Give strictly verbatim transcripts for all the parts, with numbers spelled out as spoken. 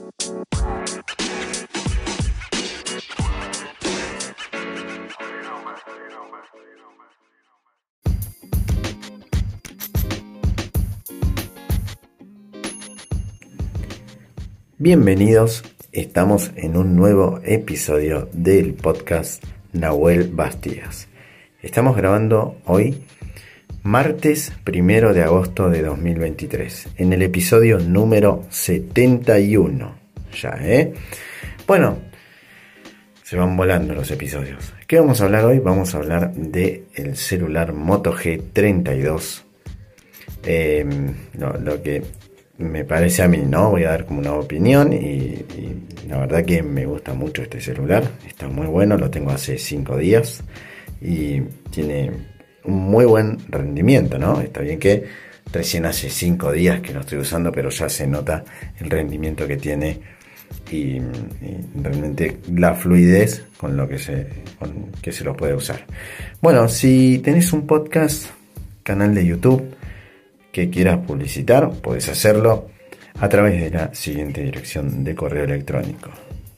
Bienvenidos, estamos en un nuevo episodio del podcast Nahuel Bastías. Estamos grabando hoy, martes primero de agosto de dos mil veintitrés, en el episodio número setenta y uno. Ya, ¿eh? Bueno, se van volando los episodios. ¿Qué vamos a hablar hoy? Vamos a hablar del celular Moto G treinta y dos. Eh, lo, lo que me parece a mí, ¿no? Voy a dar como una opinión y, y la verdad que me gusta mucho este celular. Está muy bueno, lo tengo hace cinco días y tiene un muy buen rendimiento, ¿no? Está bien que recién hace cinco días que lo estoy usando, pero ya se nota el rendimiento que tiene y, y realmente la fluidez con lo que se, con que se lo puede usar. Bueno, si tenés un podcast, canal de YouTube que quieras publicitar, puedes hacerlo a través de la siguiente dirección de correo electrónico.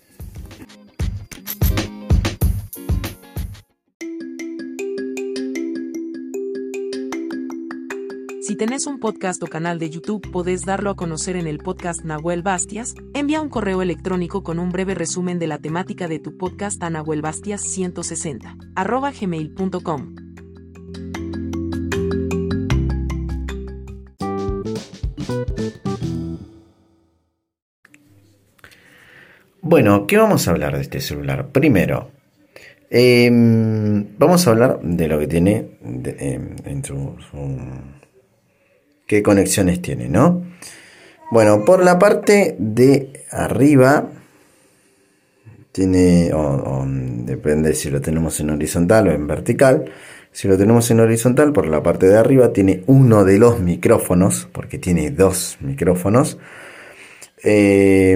Si tenés un podcast o canal de YouTube, podés darlo a conocer en el podcast Nahuel Bastías. Envía un correo electrónico con un breve resumen de la temática de tu podcast a nahuelbastias ciento sesenta arroba gmail punto com. Bueno, ¿qué vamos a hablar de este celular? Primero, eh, vamos a hablar de lo que tiene de, eh, en su, su... qué conexiones tiene, ¿no? Bueno, por la parte de arriba tiene, o, o depende si lo tenemos en horizontal o en vertical. Si lo tenemos en horizontal, por la parte de arriba tiene uno de los micrófonos, porque tiene dos micrófonos. Eh,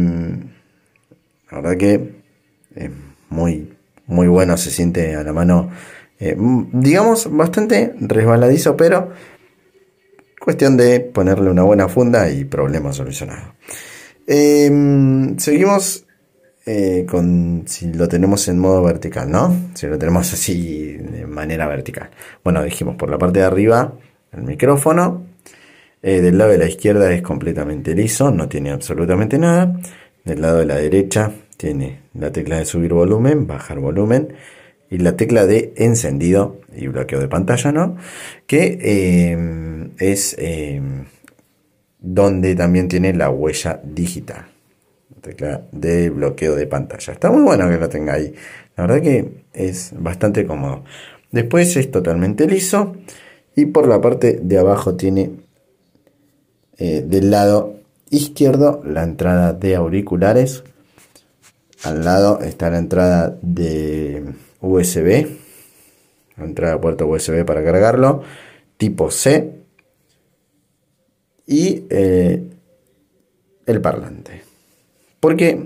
La verdad que es muy, muy bueno, se siente a la mano, eh, digamos, bastante resbaladizo, pero cuestión de ponerle una buena funda y problema solucionado. Eh, seguimos eh, con si lo tenemos en modo vertical, ¿no? Si lo tenemos así de manera vertical. Bueno, dijimos por la parte de arriba el micrófono, eh, del lado de la izquierda es completamente liso, no tiene absolutamente nada. Del lado de la derecha tiene la tecla de subir volumen, bajar volumen y la tecla de encendido y bloqueo de pantalla, ¿no? Que eh, es eh, donde también tiene la huella digital, la tecla de bloqueo de pantalla. Está muy bueno que lo tenga ahí. La verdad que es bastante cómodo. Después es totalmente liso y por la parte de abajo tiene eh, del lado izquierdo la entrada de auriculares. Al lado está la entrada de U S B, la entrada de puerto U S B para cargarlo, tipo C, y eh, el parlante. Porque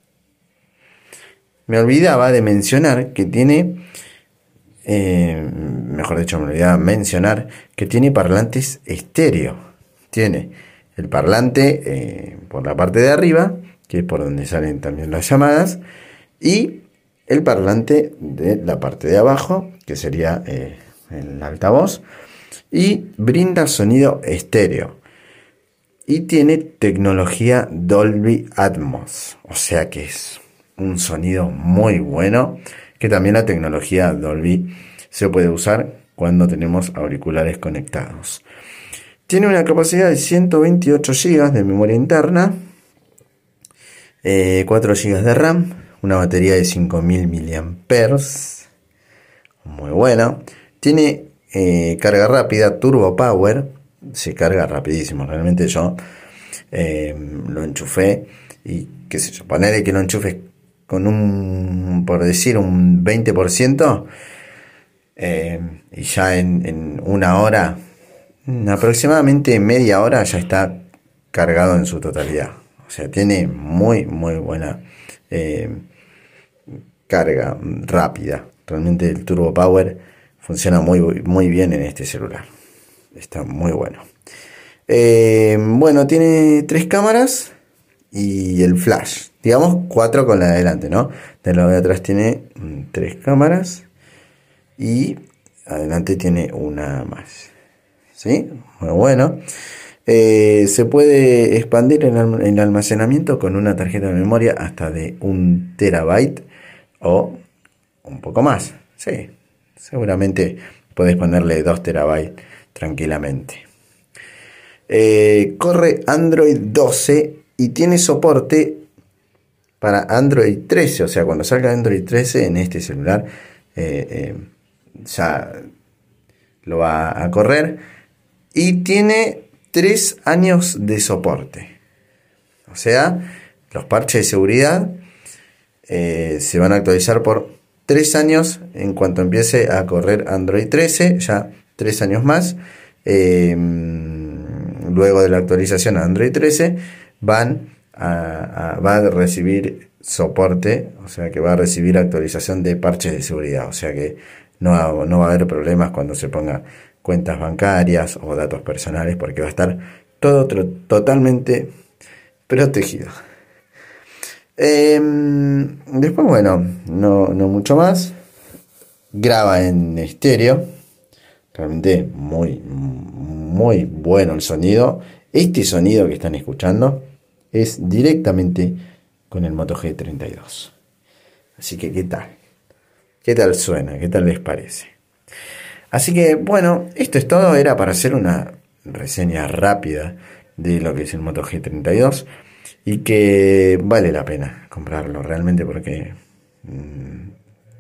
me olvidaba de mencionar que tiene, eh, mejor dicho, me olvidaba mencionar que tiene parlantes estéreo. Tiene el parlante eh, por la parte de arriba, que es por donde salen también las llamadas, y el parlante de la parte de abajo, que sería eh, el altavoz, y brinda sonido estéreo. Y tiene tecnología Dolby Atmos, o sea que es un sonido muy bueno, que también la tecnología Dolby se puede usar cuando tenemos auriculares conectados. Tiene una capacidad de ciento veintiocho gigas de memoria interna, eh, cuatro gigas de RAM, una batería de cinco mil miliamperios hora, muy buena. Tiene eh, carga rápida, Turbo Power, se carga rapidísimo. Realmente yo eh, lo enchufé y qué sé yo, ponerle que lo enchufes con un, por decir, un veinte por ciento eh, y ya en, en una hora, aproximadamente media hora, ya está cargado en su totalidad. O sea, tiene muy, muy buena eh, carga rápida. Realmente el Turbo Power funciona muy, muy bien en este celular. Está muy bueno. Eh, bueno, tiene tres cámaras y el flash. Digamos cuatro con la de adelante, ¿no? De la de atrás tiene tres cámaras y adelante tiene una más. ¿Sí? Muy bueno. Eh, se puede expandir el, el almacenamiento con una tarjeta de memoria hasta de un terabyte o un poco más. Sí, seguramente podés ponerle dos terabytes tranquilamente. Eh, corre Android doce y tiene soporte para Android trece. O sea, cuando salga Android trece en este celular eh, eh, ya lo va a correr. Y tiene tres años de soporte. O sea, los parches de seguridad eh, se van a actualizar por tres años en cuanto empiece a correr Android trece. Ya tres años más. Eh, luego de la actualización a Android trece van a, a, va a recibir soporte. O sea que va a recibir actualización de parches de seguridad. O sea que no, no va a haber problemas cuando se ponga cuentas bancarias o datos personales, porque va a estar todo tro- totalmente protegido. Eh, después, bueno, no, no mucho más. Graba en estéreo. Realmente muy, muy bueno el sonido. Este sonido que están escuchando es directamente con el Moto G treinta y dos. Así que, ¿qué tal? ¿Qué tal suena? ¿Qué tal les parece? Así que bueno, esto es todo. Era para hacer una reseña rápida de lo que es el Moto G treinta y dos y que vale la pena comprarlo realmente porque mmm,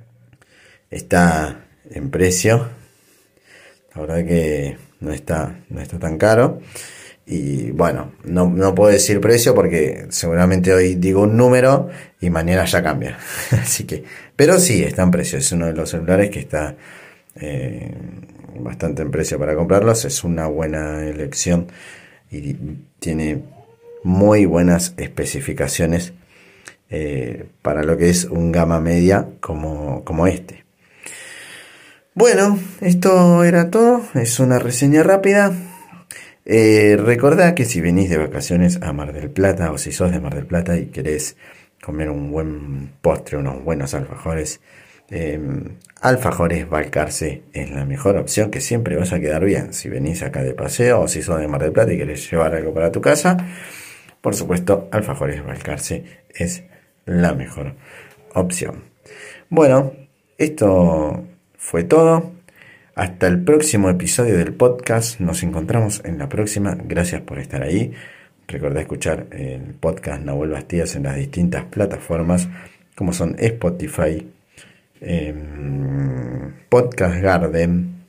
está en precio. La verdad que no está, no está tan caro. Y bueno, no, no puedo decir precio porque seguramente hoy digo un número y mañana ya cambia. Así que, pero sí, está en precio. Es uno de los celulares que está eh, bastante en precio para comprarlos. Es una buena elección y tiene muy buenas especificaciones eh, para lo que es un gama media como, como este. Bueno, esto era todo. Es una reseña rápida. Eh, recordá que si venís de vacaciones a Mar del Plata o si sos de Mar del Plata y querés comer un buen postre, unos buenos alfajores, eh, Alfajores Balcarce es la mejor opción, que siempre vas a quedar bien. Si venís acá de paseo o si sos de Mar del Plata y querés llevar algo para tu casa, por supuesto, Alfajores Balcarce es la mejor opción. Bueno, esto fue todo. Hasta el próximo episodio del podcast. Nos encontramos en la próxima. Gracias por estar ahí. Recordá escuchar el podcast Nahuel Bastías en las distintas plataformas como son Spotify, eh, Podcast Garden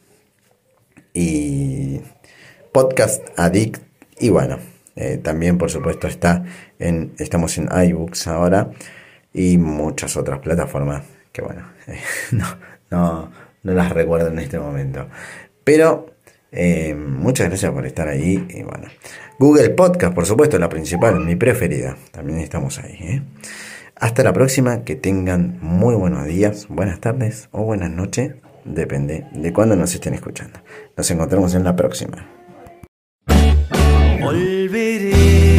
y Podcast Addict. Y bueno, eh, también por supuesto está en, estamos en iBooks ahora y muchas otras plataformas que bueno, eh, no, no, no las recuerdo en este momento. Pero eh, muchas gracias por estar ahí. Y bueno, Google Podcast, por supuesto, la principal, mi preferida. También estamos ahí, ¿eh? Hasta la próxima. Que tengan muy buenos días, buenas tardes o buenas noches. Depende de cuándo nos estén escuchando. Nos encontramos en la próxima. Volveré.